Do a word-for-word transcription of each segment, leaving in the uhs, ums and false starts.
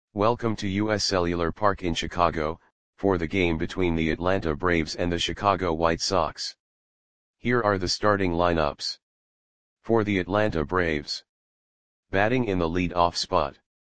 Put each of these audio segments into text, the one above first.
Welcome to U S Cellular Park in Chicago, for the game between the Atlanta Braves and the Chicago White Sox. Here are the starting lineups. For the Atlanta Braves. Batting in the lead-off spot.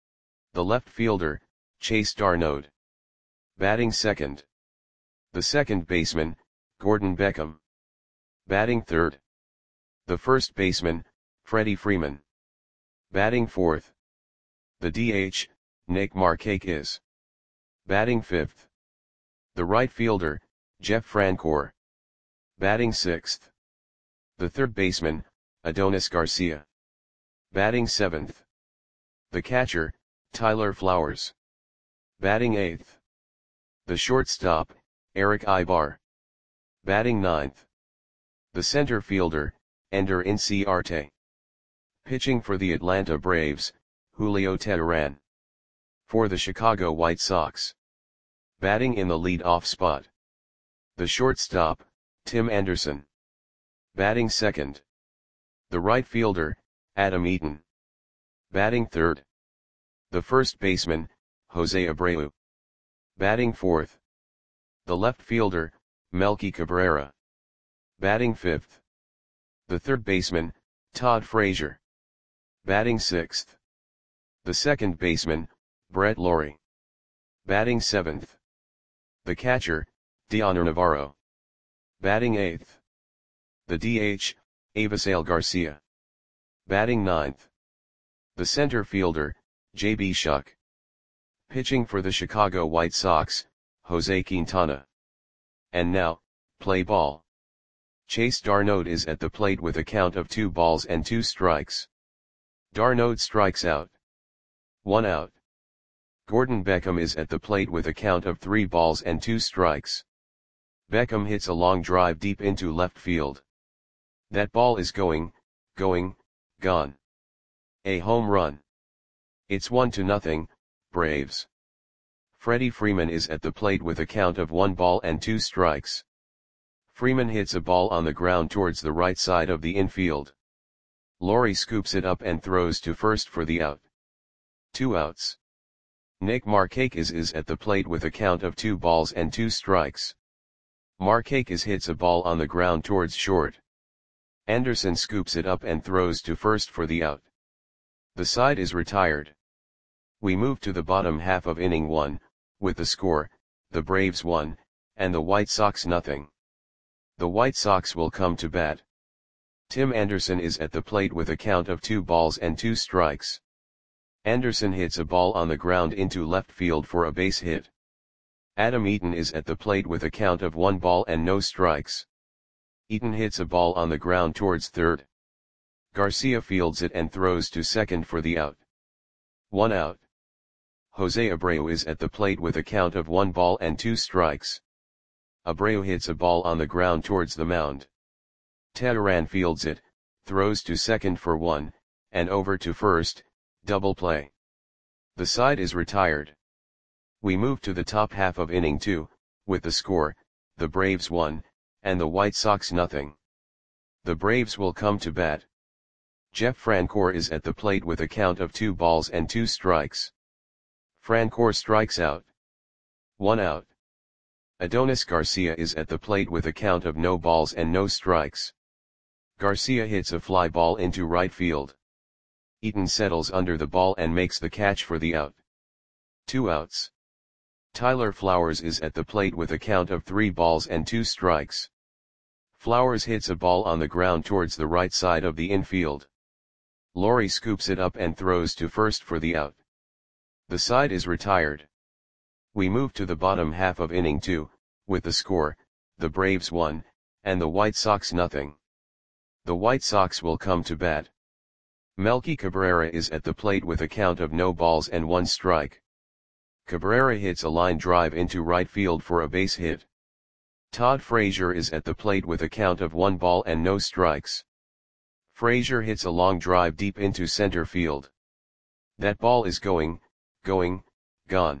The left fielder, Chase d'Arnaud. Batting second. The second baseman, Gordon Beckham. Batting third. The first baseman, Freddie Freeman. Batting fourth. The D H, Nick Markakis. Batting fifth. The right fielder, Jeff Francoeur. Batting sixth. The third baseman, Adonis Garcia. Batting seventh. The catcher, Tyler Flowers. Batting eighth. The shortstop, Eric Aybar. Batting ninth. The center fielder, Ender Inciarte. Pitching for the Atlanta Braves, Julio Teheran. For the Chicago White Sox. Batting in the lead-off spot. The shortstop, Tim Anderson. Batting second. The right fielder, Adam Eaton. Batting third. The first baseman, Jose Abreu. Batting fourth. The left fielder, Melky Cabrera. Batting fifth. The third baseman, Todd Frazier. Batting sixth. The second baseman, Brett Lawrie. Batting seventh. The catcher, Dioner Navarro. Batting eighth. The D H, Avisail Garcia. Batting ninth. The center fielder, J B Shuck. Pitching for the Chicago White Sox, Jose Quintana. And now, play ball. Chase d'Arnaud is at the plate with a count of two balls and two strikes. d'Arnaud strikes out. One out. Gordon Beckham is at the plate with a count of three balls and two strikes. Beckham hits a long drive deep into left field. That ball is going, going, gone. A home run. It's one to nothing, Braves. Freddie Freeman is at the plate with a count of one ball and two strikes. Freeman hits a ball on the ground towards the right side of the infield. Lawrie scoops it up and throws to first for the out. Two outs. Nick Markakis is at the plate with a count of two balls and two strikes. Markakis hits a ball on the ground towards short. Anderson scoops it up and throws to first for the out. The side is retired. We move to the bottom half of inning one, with the score, the Braves one, and the White Sox nothing. The White Sox will come to bat. Tim Anderson is at the plate with a count of two balls and two strikes. Anderson hits a ball on the ground into left field for a base hit. Adam Eaton is at the plate with a count of one ball and no strikes. Eaton hits a ball on the ground towards third. Garcia fields it and throws to second for the out. One out. Jose Abreu is at the plate with a count of one ball and two strikes. Abreu hits a ball on the ground towards the mound. Teheran fields it, throws to second for one, and over to first, double play. The side is retired. We move to the top half of inning two, with the score, the Braves one, and the White Sox nothing. The Braves will come to bat. Jeff Francoeur is at the plate with a count of two balls and two strikes. Francoeur strikes out. One out. Adonis Garcia is at the plate with a count of no balls and no strikes. Garcia hits a fly ball into right field. Eaton settles under the ball and makes the catch for the out. Two outs. Tyler Flowers is at the plate with a count of three balls and two strikes. Flowers hits a ball on the ground towards the right side of the infield. Lawrie scoops it up and throws to first for the out. The side is retired. We move to the bottom half of inning two, with the score, the Braves one, and the White Sox nothing. The White Sox will come to bat. Melky Cabrera is at the plate with a count of no balls and one strike. Cabrera hits a line drive into right field for a base hit. Todd Frazier is at the plate with a count of one ball and no strikes. Frazier hits a long drive deep into center field. That ball is going, going, gone.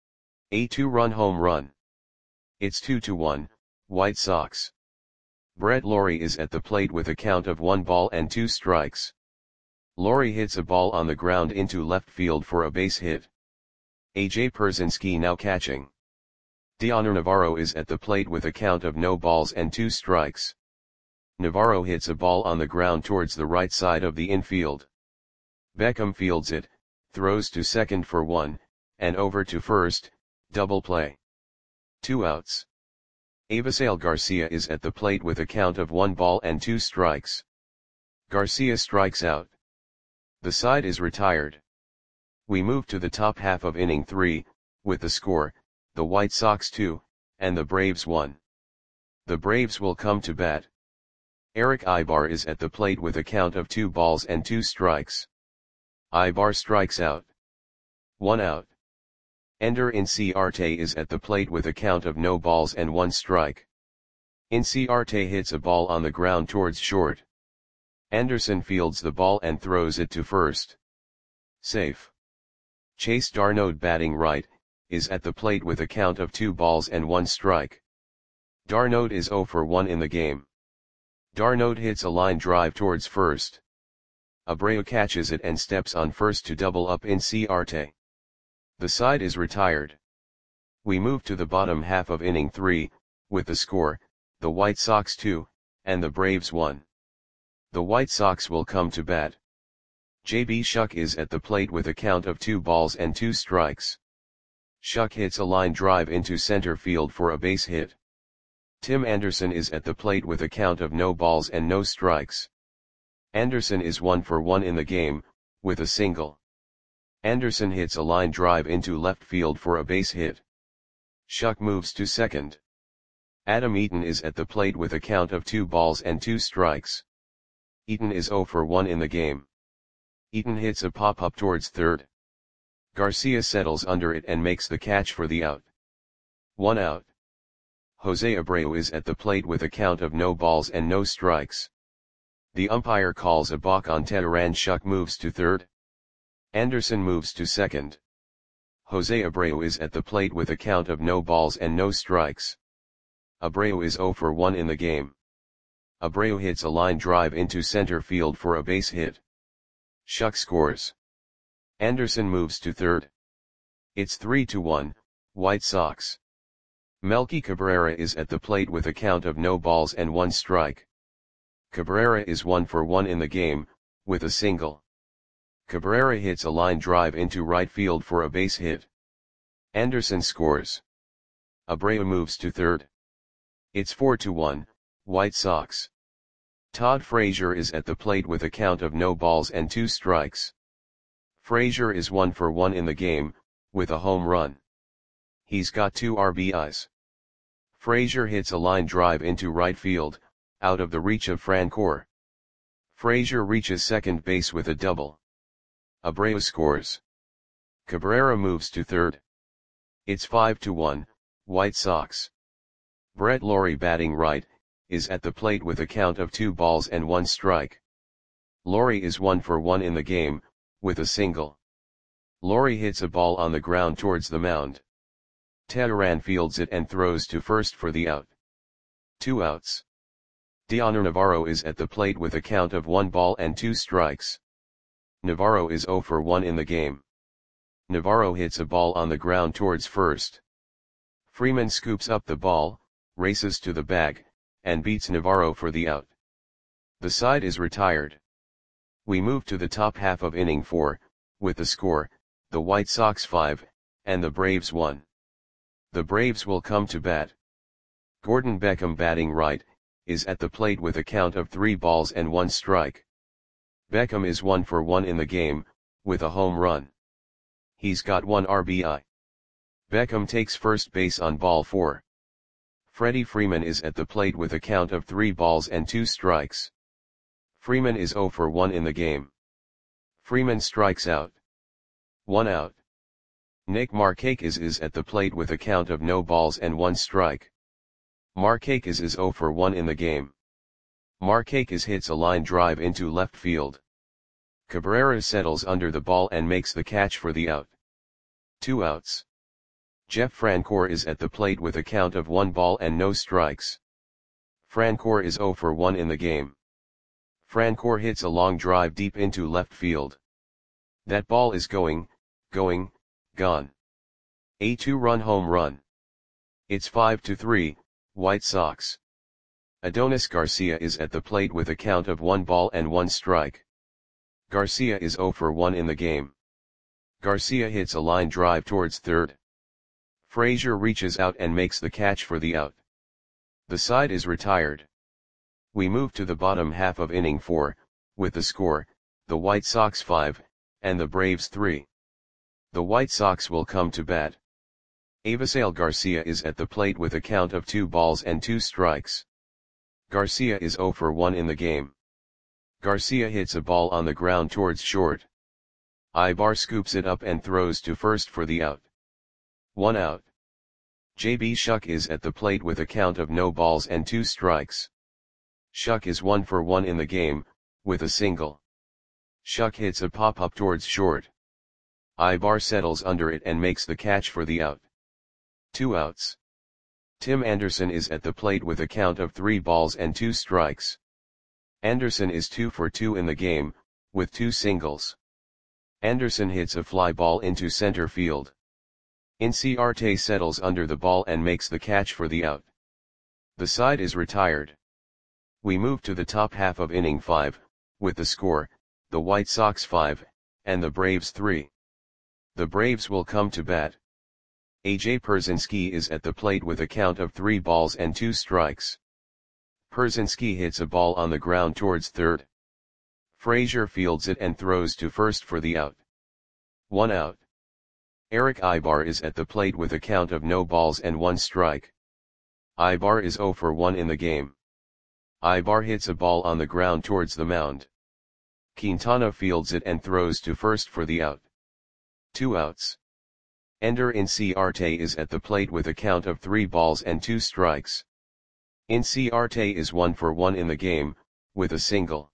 A two-run home run. It's two to one, White Sox. Brett Lawrie is at the plate with a count of one ball and two strikes. Lawrie hits a ball on the ground into left field for a base hit. A J Pierzynski now catching. Dioner Navarro is at the plate with a count of no balls and two strikes. Navarro hits a ball on the ground towards the right side of the infield. Beckham fields it, throws to second for one, and over to first, double play. Two outs. Avisail Garcia is at the plate with a count of one ball and two strikes. Garcia strikes out. The side is retired. We move to the top half of inning three, with the score, the White Sox two, and the Braves one. The Braves will come to bat. Eric Ibar is at the plate with a count of two balls and two strikes. Ibar strikes out. One out. Ender Inciarte is at the plate with a count of no balls and one strike. Inciarte hits a ball on the ground towards short. Anderson fields the ball and throws it to first. Safe. Chase Darnode batting right, is at the plate with a count of two balls and one strike. Darnode is oh for one in the game. Darnode hits a line drive towards first. Abreu catches it and steps on first to double up Inciarte. The side is retired. We move to the bottom half of inning three, with the score, the White Sox two, and the Braves one. The White Sox will come to bat. J B Shuck is at the plate with a count of two balls and two strikes. Shuck hits a line drive into center field for a base hit. Tim Anderson is at the plate with a count of no balls and no strikes. Anderson is one for one in the game, with a single. Anderson hits a line drive into left field for a base hit. Shuck moves to second. Adam Eaton is at the plate with a count of two balls and two strikes. Eaton is oh for one in the game. Eaton hits a pop-up towards third. Garcia settles under it and makes the catch for the out. One out. Jose Abreu is at the plate with a count of no balls and no strikes. The umpire calls a balk on Teheran. Shuck moves to third. Anderson moves to second. Jose Abreu is at the plate with a count of no balls and no strikes. Abreu is oh for one in the game. Abreu hits a line drive into center field for a base hit. Shuck scores. Anderson moves to third. It's three to one, White Sox. Melky Cabrera is at the plate with a count of no balls and one strike. Cabrera is one for one in the game, with a single. Cabrera hits a line drive into right field for a base hit. Anderson scores. Abreu moves to third. It's four to one, White Sox. Todd Frazier is at the plate with a count of no balls and two strikes. Frazier is one for one in the game, with a home run. He's got two R B Is. Frazier hits a line drive into right field, out of the reach of Francoeur. Frazier reaches second base with a double. Abreu scores. Cabrera moves to third. It's five to one, White Sox. Brett Lawrie batting right, is at the plate with a count of two balls and one strike. Lawrie is one for one in the game, with a single. Lawrie hits a ball on the ground towards the mound. Teheran fields it and throws to first for the out. Two outs. Dioner Navarro is at the plate with a count of one ball and two strikes. Navarro is oh for one in the game. Navarro hits a ball on the ground towards first. Freeman scoops up the ball, races to the bag, and beats Navarro for the out. The side is retired. We move to the top half of inning four, with the score, the White Sox five, and the Braves one. The Braves will come to bat. Gordon Beckham batting right, is at the plate with a count of three balls and one strike. Beckham is one for one in the game, with a home run. He's got one R B I. Beckham takes first base on ball four. Freddie Freeman is at the plate with a count of three balls and two strikes. Freeman is oh for one in the game. Freeman strikes out. One out. Nick Markakis is at the plate with a count of no balls and one strike. Markakis is oh for one in the game. Markakis hits a line drive into left field. Cabrera settles under the ball and makes the catch for the out. Two outs. Jeff Francoeur is at the plate with a count of one ball and no strikes. Francoeur is oh for one in the game. Francoeur hits a long drive deep into left field. That ball is going, going, gone. A two-run home run. It's five to three, White Sox. Adonis Garcia is at the plate with a count of one ball and one strike. Garcia is zero for one in the game. Garcia hits a line drive towards third. Frazier reaches out and makes the catch for the out. The side is retired. We move to the bottom half of inning four, with the score, the White Sox five, and the Braves three. The White Sox will come to bat. Avisail Garcia is at the plate with a count of two balls and two strikes. Garcia is zero for one in the game. Garcia hits a ball on the ground towards short. Ibar scoops it up and throws to first for the out. One out. J B Shuck is at the plate with a count of no balls and two strikes. Shuck is one for one in the game, with a single. Shuck hits a pop-up towards short. Ibar settles under it and makes the catch for the out. Two outs. Tim Anderson is at the plate with a count of three balls and two strikes. Anderson is two for two in the game, with two singles. Anderson hits a fly ball into center field. Inciarte settles under the ball and makes the catch for the out. The side is retired. We move to the top half of inning five, with the score, the White Sox five, and the Braves three. The Braves will come to bat. A J Pierzynski is at the plate with a count of three balls and two strikes. Pierzynski hits a ball on the ground towards third. Frazier fields it and throws to first for the out. One out. Eric Ibar is at the plate with a count of no balls and one strike. Ibar is zero for one in the game. Ibar hits a ball on the ground towards the mound. Quintana fields it and throws to first for the out. Two outs. Ender Inciarte is at the plate with a count of three balls and two strikes. Inciarte is one for one in the game, with a single.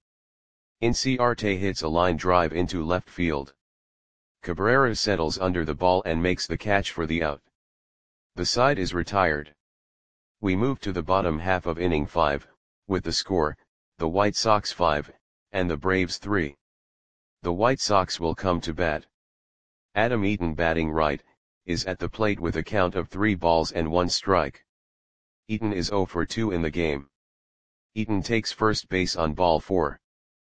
Inciarte hits a line drive into left field. Cabrera settles under the ball and makes the catch for the out. The side is retired. We move to the bottom half of inning five, with the score, the White Sox five, and the Braves three. The White Sox will come to bat. Adam Eaton, batting right, is at the plate with a count of three balls and one strike. Eaton is zero for two in the game. Eaton takes first base on ball four.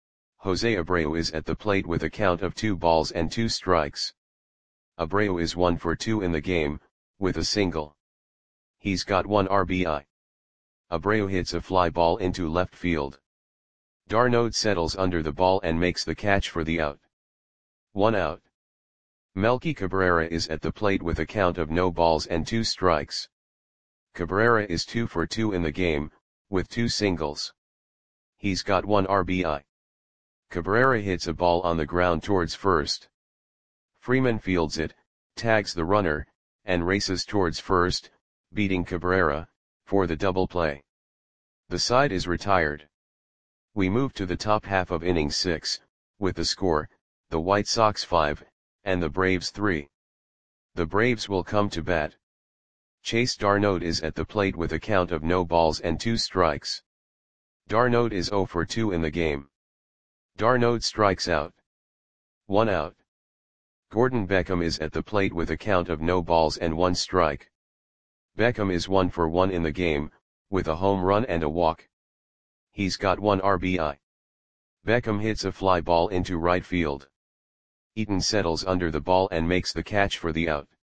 Jose Abreu is at the plate with a count of two balls and two strikes. Abreu is one for two in the game, with a single. He's got one R B I. Abreu hits a fly ball into left field. d'Arnaud settles under the ball and makes the catch for the out. One out. Melky Cabrera is at the plate with a count of no balls and two strikes. Cabrera is two for two in the game, with two singles. He's got one R B I. Cabrera hits a ball on the ground towards first. Freeman fields it, tags the runner, and races towards first, beating Cabrera, for the double play. The side is retired. We move to the top half of inning six, with the score, the White Sox five, and the Braves three. The Braves will come to bat. Chase d'Arnaud is at the plate with a count of no balls and two strikes. d'Arnaud is zero for two in the game. d'Arnaud strikes out. One out. Gordon Beckham is at the plate with a count of no balls and one strike. Beckham is one for one in the game, with a home run and a walk. He's got one R B I. Beckham hits a fly ball into right field. Eaton settles under the ball and makes the catch for the out.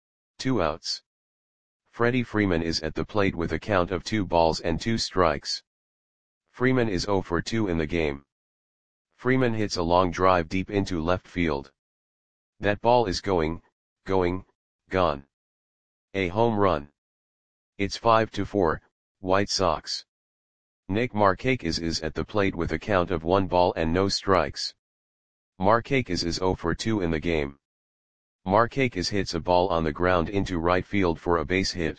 Two outs. Freddie Freeman is at the plate with a count of two balls and two strikes. Freeman is zero for two in the game. Freeman hits a long drive deep into left field. That ball is going, going, gone. A home run. It's five to four, White Sox. Nick Markakis is at the plate with a count of one ball and no strikes. Markakis is zero for two in the game. Markakis hits a ball on the ground into right field for a base hit.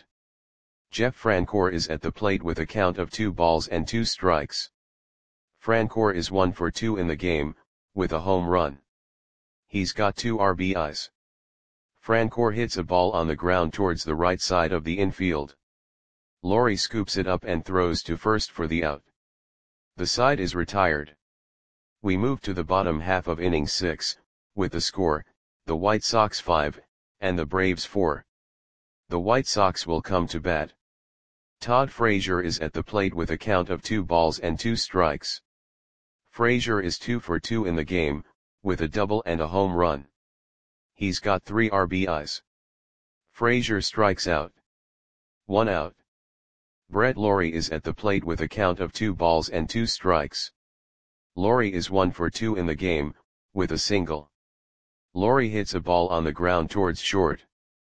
Jeff Francoeur is at the plate with a count of two balls and two strikes. Francoeur is one for two in the game, with a home run. He's got two R B Is. Francoeur hits a ball on the ground towards the right side of the infield. Laurie scoops it up and throws to first for the out. The side is retired. We move to the bottom half of inning six, with the score, the White Sox five, and the Braves four. The White Sox will come to bat. Todd Frazier is at the plate with a count of two balls and two strikes. Frazier is two for two in the game, with a double and a home run. He's got three R B Is. Frazier strikes out. One out. Brett Lawrie is at the plate with a count of two balls and two strikes. Lawrie is one for two in the game, with a single. Lawrie hits a ball on the ground towards short.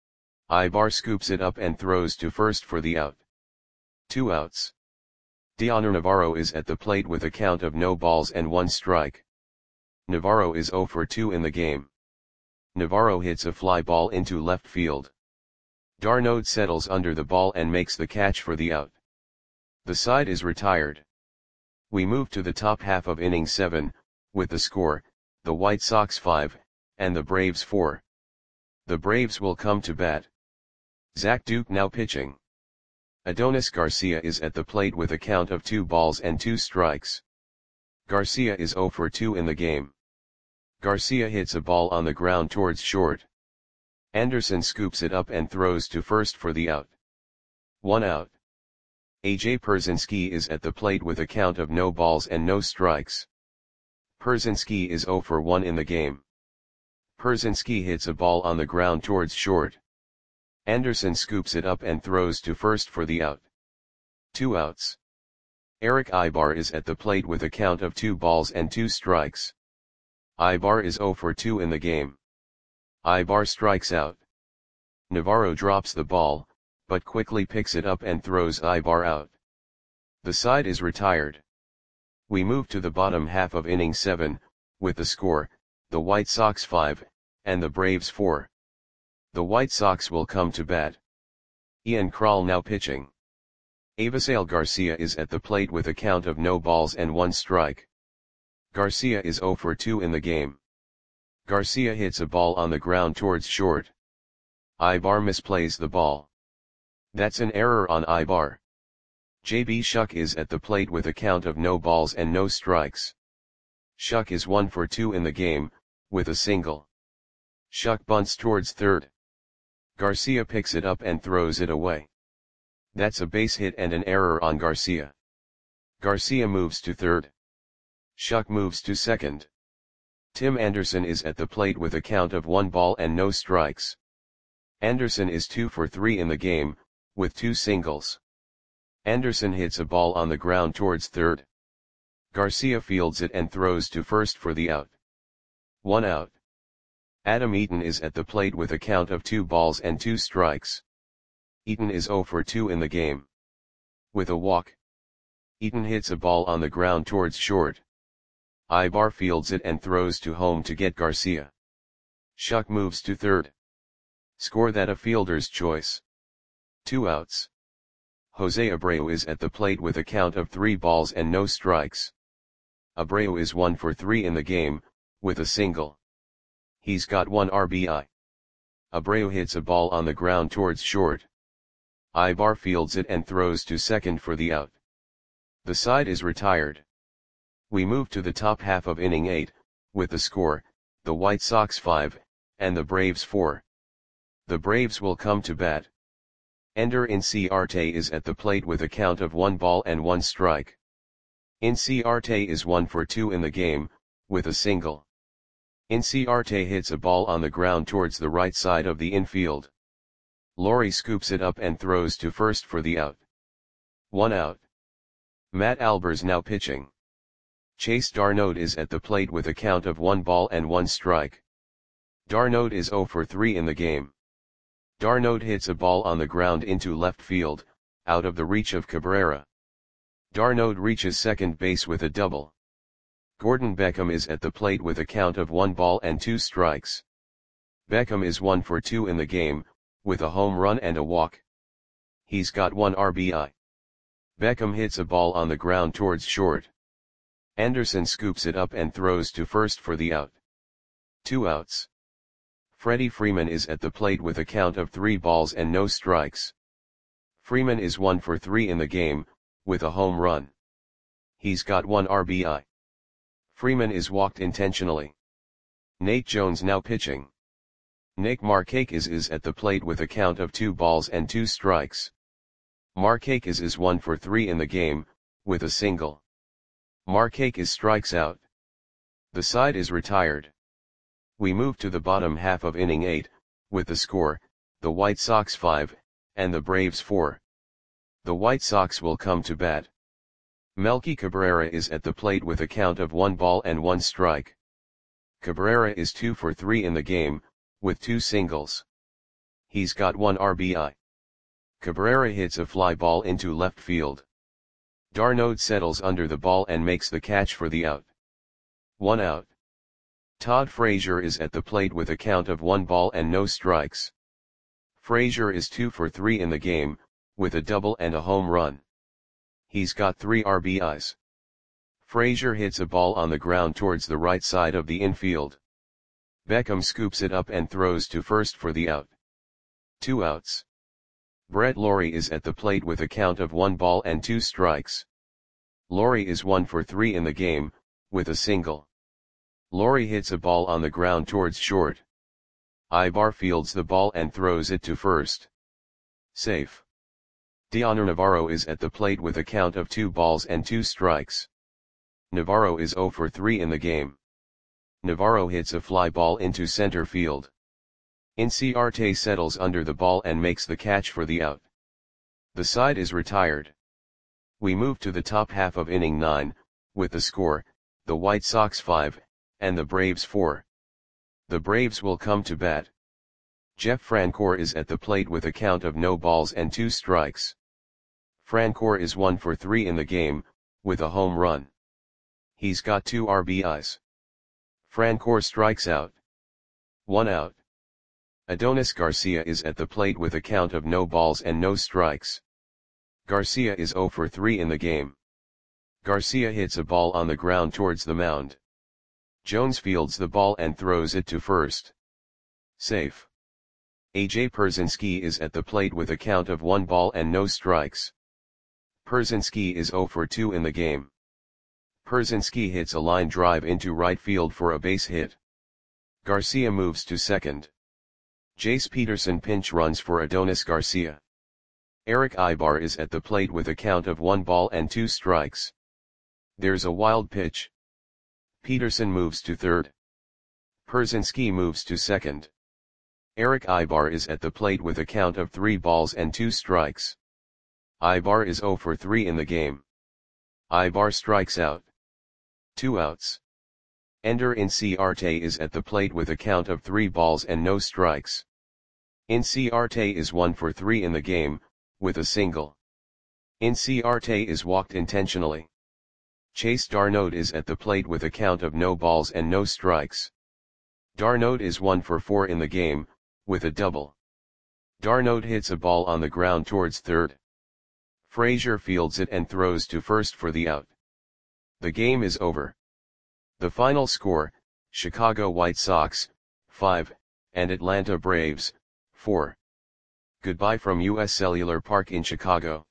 Ibar scoops it up and throws to first for the out. Two outs. Dioner Navarro is at the plate with a count of no balls and one strike. Navarro is zero for two in the game. Navarro hits a fly ball into left field. d'Arnaud settles under the ball and makes the catch for the out. The side is retired. We move to the top half of inning seven, with the score, the White Sox five, and the Braves four. The Braves will come to bat. Zach Duke now pitching. Adonis Garcia is at the plate with a count of two balls and two strikes. Garcia is zero for two in the game. Garcia hits a ball on the ground towards short. Anderson scoops it up and throws to first for the out. One out. A J Pierzynski is at the plate with a count of no balls and no strikes. Pierzynski is zero for one in the game. Pierzynski hits a ball on the ground towards short. Anderson scoops it up and throws to first for the out. Two outs. Eric Ibar is at the plate with a count of two balls and two strikes. Ibar is zero for two in the game. Ibar strikes out. Navarro drops the ball, but quickly picks it up and throws Ibar out. The side is retired. We move to the bottom half of inning seven, with the score, the White Sox five, and the Braves four. The White Sox will come to bat. Ian Krall now pitching. Avisail Garcia is at the plate with a count of no balls and one strike. Garcia is zero for two in the game. Garcia hits a ball on the ground towards short. Ibar misplays the ball. That's an error on Ibar. J B Shuck is at the plate with a count of no balls and no strikes. Shuck is one for two in the game, with a single. Shuck bunts towards third. Garcia picks it up and throws it away. That's a base hit and an error on Garcia. Garcia moves to third. Shuck moves to second. Tim Anderson is at the plate with a count of one ball and no strikes. Anderson is two for three in the game, with two singles. Anderson hits a ball on the ground towards third. Garcia fields it and throws to first for the out. One out. Adam Eaton is at the plate with a count of two balls and two strikes. Eaton is zero for two in the game. With a walk. Eaton hits a ball on the ground towards short. Ibar fields it and throws to home to get Garcia. Shuck moves to third. Score that a fielder's choice. Two outs. Jose Abreu is at the plate with a count of three balls and no strikes. Abreu is one for three in the game, with a single. He's got one R B I. Abreu hits a ball on the ground towards short. Ibar fields it and throws to second for the out. The side is retired. We move to the top half of inning eight, with the score, the White Sox five, and the Braves four. The Braves will come to bat. Ender Inciarte is at the plate with a count of one ball and one strike. Inciarte is one for two in the game, with a single. Inciarte hits a ball on the ground towards the right side of the infield. Lawrie scoops it up and throws to first for the out. One out. Matt Albers now pitching. Chase d'Arnaud is at the plate with a count of one ball and one strike. d'Arnaud is zero for three in the game. d'Arnaud hits a ball on the ground into left field, out of the reach of Cabrera. d'Arnaud reaches second base with a double. Gordon Beckham is at the plate with a count of one ball and two strikes. Beckham is one for two in the game, with a home run and a walk. He's got one R B I. Beckham hits a ball on the ground towards short. Anderson scoops it up and throws to first for the out. Two outs. Freddie Freeman is at the plate with a count of three balls and no strikes. Freeman is one for three in the game, with a home run. He's got one R B I. Freeman is walked intentionally. Nate Jones now pitching. Nick Markakis is at the plate with a count of two balls and two strikes. Markakis is one for three in the game, with a single. Markakis strikes out. The side is retired. We move to the bottom half of inning eight, with the score, the White Sox five, and the Braves four. The White Sox will come to bat. Melky Cabrera is at the plate with a count of one ball and one strike. Cabrera is two for three in the game, with two singles. He's got one R B I. Cabrera hits a fly ball into left field. d'Arnaud settles under the ball and makes the catch for the out. One out. Todd Frazier is at the plate with a count of one ball and no strikes. Frazier is two for three in the game, with a double and a home run. He's got three R B Is. Frazier hits a ball on the ground towards the right side of the infield. Beckham scoops it up and throws to first for the out. Two outs. Brett Lawrie is at the plate with a count of one ball and two strikes. Lawrie is one for three in the game, with a single. Lawrie hits a ball on the ground towards short. Ibar fields the ball and throws it to first. Safe. Dioner Navarro is at the plate with a count of two balls and two strikes. Navarro is zero for three in the game. Navarro hits a fly ball into center field. Inciarte settles under the ball and makes the catch for the out. The side is retired. We move to the top half of inning nine, with the score, the White Sox five, and the Braves four. The Braves will come to bat. Jeff Francoeur is at the plate with a count of no balls and two strikes. Francoeur is one for three in the game, with a home run. He's got two R B Is. Francoeur strikes out. One out. Adonis Garcia is at the plate with a count of no balls and no strikes. Garcia is zero for three in the game. Garcia hits a ball on the ground towards the mound. Jones fields the ball and throws it to first. Safe. A J Pierzynski is at the plate with a count of one ball and no strikes. Pierzynski is zero for two in the game. Pierzynski hits a line drive into right field for a base hit. Garcia moves to second. Jace Peterson pinch runs for Adonis Garcia. Eric Ibar is at the plate with a count of one ball and two strikes. There's a wild pitch. Peterson moves to third. Pierzynski moves to second. Eric Ibar is at the plate with a count of three balls and two strikes. Ibar is zero for three in the game. Ibar strikes out. Two outs. Ender Inciarte is at the plate with a count of three balls and no strikes. Inciarte is one for three in the game, with a single. Inciarte is walked intentionally. Chase d'Arnaud is at the plate with a count of no balls and no strikes. d'Arnaud is one for four in the game, with a double. d'Arnaud hits a ball on the ground towards third. Frazier fields it and throws to first for the out. The game is over. The final score, Chicago White Sox, five, and Atlanta Braves, four. Goodbye from U S Cellular Park in Chicago.